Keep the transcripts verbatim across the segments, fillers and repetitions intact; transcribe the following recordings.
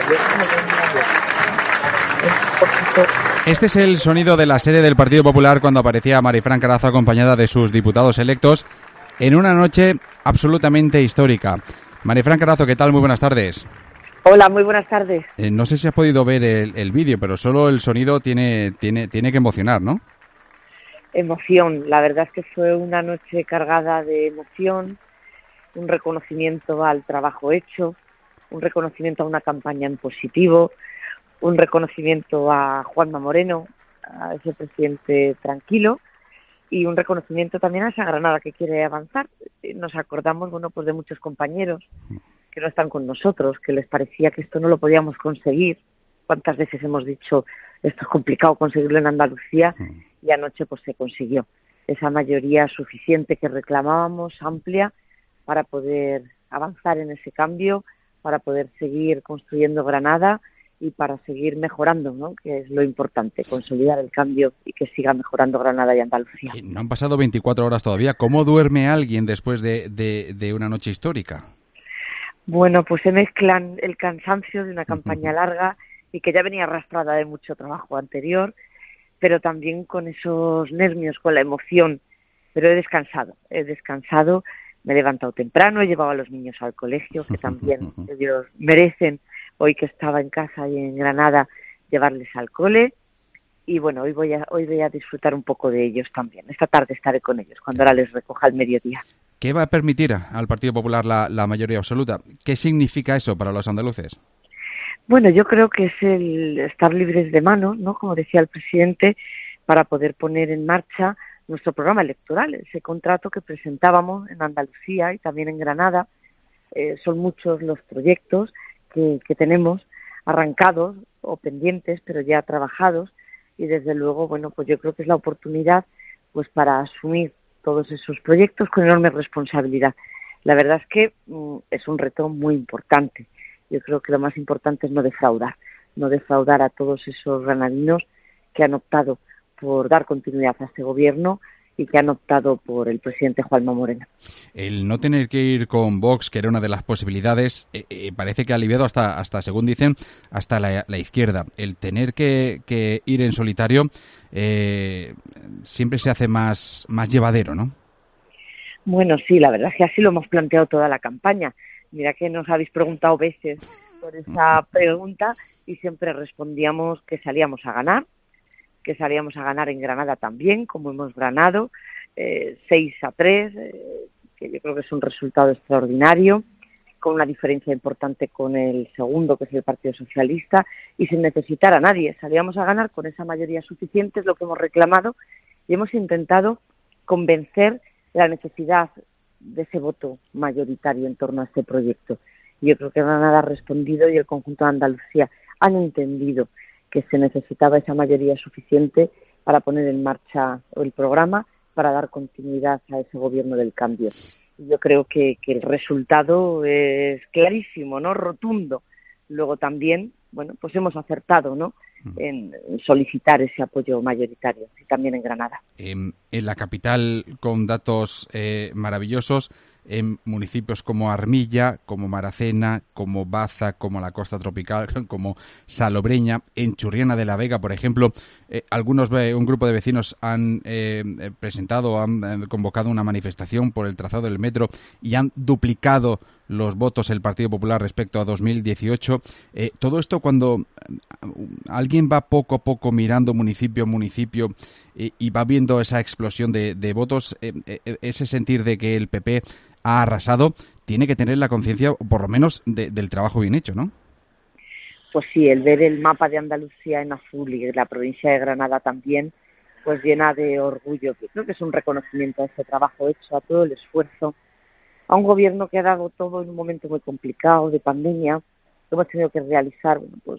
Este es el sonido de la sede del Partido Popular cuando aparecía Marifran Carazo acompañada de sus diputados electos en una noche absolutamente histórica. Marifran Carazo, ¿qué tal? Muy buenas tardes. Hola, muy buenas tardes. Eh, no sé si has podido ver el, el vídeo, pero solo el sonido tiene, tiene, tiene que emocionar, ¿no? Emoción. La verdad es que fue una noche cargada de emoción, un reconocimiento al trabajo hecho, un reconocimiento a una campaña en positivo, un reconocimiento a Juanma Moreno, a ese presidente tranquilo, y un reconocimiento también a esa Granada que quiere avanzar. Nos acordamos, bueno, pues de muchos compañeros que no están con nosotros, que les parecía que esto no lo podíamos conseguir. ¿Cuántas veces hemos dicho esto es complicado conseguirlo en Andalucía? Y anoche pues se consiguió esa mayoría suficiente que reclamábamos, amplia, para poder avanzar en ese cambio, para poder seguir construyendo Granada y para seguir mejorando, ¿no? Que es lo importante, consolidar el cambio y que siga mejorando Granada y Andalucía. No han pasado veinticuatro horas todavía. ¿Cómo duerme alguien después de, de, de una noche histórica? Bueno, pues se mezclan el cansancio de una campaña larga y que ya venía arrastrada de mucho trabajo anterior, pero también con esos nervios, con la emoción. Pero he descansado, he descansado, me he levantado temprano, he llevado a los niños al colegio, que también ellos merecen, hoy que estaba en casa y en Granada, llevarles al cole. Y bueno, hoy voy a hoy voy a disfrutar un poco de ellos también. Esta tarde estaré con ellos, cuando ahora les recoja el mediodía. ¿Qué va a permitir al Partido Popular la, la mayoría absoluta? ¿Qué significa eso para los andaluces? Bueno, yo creo que es el estar libres de manos, ¿no? Como decía el presidente, para poder poner en marcha nuestro programa electoral, ese contrato que presentábamos en Andalucía y también en Granada. Eh, son muchos los proyectos que, que tenemos arrancados o pendientes, pero ya trabajados, y desde luego, bueno, pues yo creo que es la oportunidad pues para asumir todos esos proyectos con enorme responsabilidad. La verdad es que mm, es un reto muy importante. Yo creo que lo más importante es no defraudar, no defraudar a todos esos granadinos que han optado por dar continuidad a este gobierno y que han optado por el presidente Juanma Moreno. El no tener que ir con Vox, que era una de las posibilidades, eh, eh, parece que ha aliviado hasta, hasta según dicen, hasta la, la izquierda. El tener que, que ir en solitario eh, siempre se hace más, más llevadero, ¿no? Bueno, sí, la verdad es que así lo hemos planteado toda la campaña. Mira que nos habéis preguntado veces por esa pregunta y siempre respondíamos que salíamos a ganar, que salíamos a ganar en Granada también, como hemos ganado, eh, seis a tres, eh, que yo creo que es un resultado extraordinario, con una diferencia importante con el segundo, que es el Partido Socialista, y sin necesitar a nadie. Salíamos a ganar con esa mayoría suficiente, es lo que hemos reclamado, y hemos intentado convencer de la necesidad de ese voto mayoritario en torno a este proyecto. Y yo creo que Granada ha respondido y el conjunto de Andalucía han entendido que se necesitaba esa mayoría suficiente para poner en marcha el programa, para dar continuidad a ese gobierno del cambio. Y yo creo que, que el resultado es clarísimo, ¿no? Rotundo. Luego también, bueno, pues hemos acertado, ¿no?, en solicitar ese apoyo mayoritario, y también en Granada. En, en la capital, con datos eh, maravillosos, en municipios como Armilla, como Maracena, como Baza, como la Costa Tropical, como Salobreña, en Churriana de la Vega, por ejemplo, eh, algunos un grupo de vecinos han eh, presentado, han eh, convocado una manifestación por el trazado del metro y han duplicado los votos el Partido Popular respecto a dos mil dieciocho. Eh, todo esto cuando alguien va poco a poco mirando municipio a municipio eh, y va viendo esa explosión de, de votos, eh, eh, ese sentir de que el P P ha arrasado, tiene que tener la conciencia, por lo menos, de, del trabajo bien hecho, ¿no? Pues sí, el ver el mapa de Andalucía en azul y la provincia de Granada también, pues llena de orgullo. Yo creo que es un reconocimiento a ese trabajo hecho, a todo el esfuerzo, a un gobierno que ha dado todo en un momento muy complicado de pandemia, que hemos tenido que realizar, bueno, pues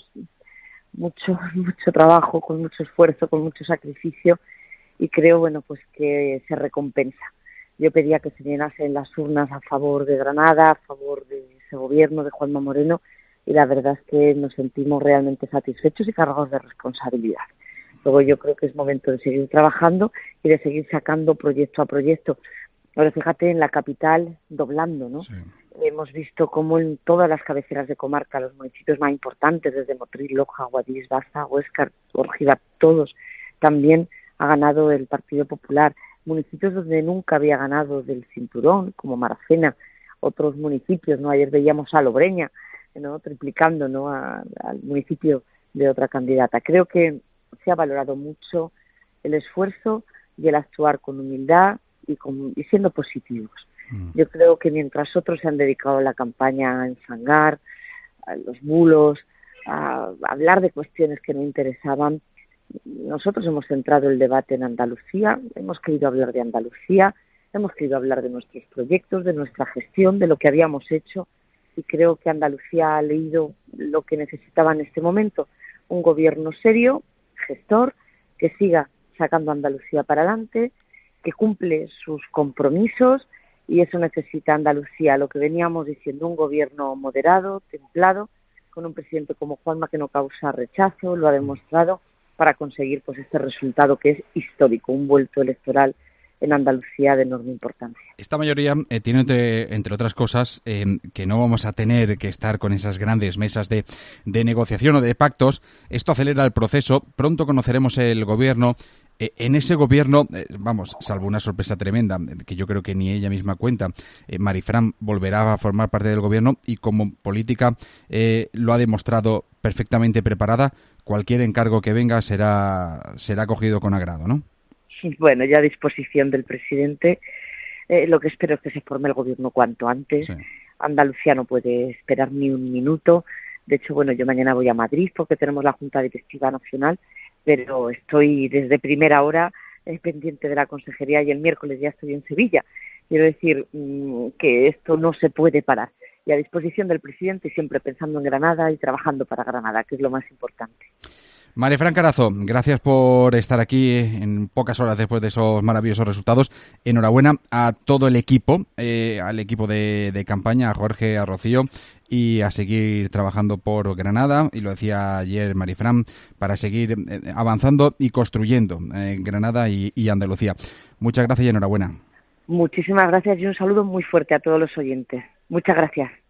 mucho mucho trabajo, con mucho esfuerzo, con mucho sacrificio, y creo, bueno, pues que se recompensa. Yo pedía que se llenasen las urnas a favor de Granada, a favor de ese gobierno de Juanma Moreno, y la verdad es que nos sentimos realmente satisfechos y cargados de responsabilidad. Luego yo creo que es momento de seguir trabajando y de seguir sacando proyecto a proyecto. Ahora fíjate, en la capital doblando, ¿no? Sí. Hemos visto cómo en todas las cabeceras de comarca, los municipios más importantes, desde Motril, Loja, Guadix, Baza, Huescar, Órgiva, todos, también ha ganado el Partido Popular. Municipios donde nunca había ganado del cinturón, como Maracena, otros municipios, ¿no? Ayer veíamos a Lobreña, ¿no? Triplicando, ¿no? A, al municipio de otra candidata. Creo que se ha valorado mucho el esfuerzo y el actuar con humildad y, con, y siendo positivos. Yo creo que mientras otros se han dedicado a la campaña a enfangar, a los bulos, a hablar de cuestiones que no interesaban, nosotros hemos centrado el debate en Andalucía, hemos querido hablar de Andalucía, hemos querido hablar de nuestros proyectos, de nuestra gestión, de lo que habíamos hecho, y creo que Andalucía ha leído lo que necesitaba en este momento, un gobierno serio, gestor, que siga sacando a Andalucía para adelante, que cumple sus compromisos, y eso necesita Andalucía, lo que veníamos diciendo, un gobierno moderado, templado, con un presidente como Juanma que no causa rechazo, lo ha demostrado, para conseguir pues este resultado que es histórico, un vuelto electoral en Andalucía de enorme importancia. Esta mayoría eh, tiene, entre, entre otras cosas, eh, que no vamos a tener que estar con esas grandes mesas de, de negociación o de pactos. Esto acelera el proceso. Pronto conoceremos el gobierno. Eh, en ese gobierno, eh, vamos, salvo una sorpresa tremenda, que yo creo que ni ella misma cuenta, eh, Marifran volverá a formar parte del gobierno y como política eh, lo ha demostrado perfectamente preparada. Cualquier encargo que venga será, será cogido con agrado, ¿no? Bueno, ya a disposición del presidente. Eh, lo que espero es que se forme el gobierno cuanto antes. Sí. Andalucía no puede esperar ni un minuto. De hecho, bueno, yo mañana voy a Madrid porque tenemos la Junta Directiva Nacional, pero estoy desde primera hora eh, pendiente de la consejería y el miércoles ya estoy en Sevilla. Quiero decir mmm, que esto no se puede parar. Y a disposición del presidente, siempre pensando en Granada y trabajando para Granada, que es lo más importante. Marifran Carazo, gracias por estar aquí en pocas horas después de esos maravillosos resultados. Enhorabuena a todo el equipo, eh, al equipo de, de campaña, a Jorge, a Rocío, y a seguir trabajando por Granada, y lo decía ayer Marifran, para seguir avanzando y construyendo eh, Granada y, y Andalucía. Muchas gracias y enhorabuena. Muchísimas gracias y un saludo muy fuerte a todos los oyentes. Muchas gracias.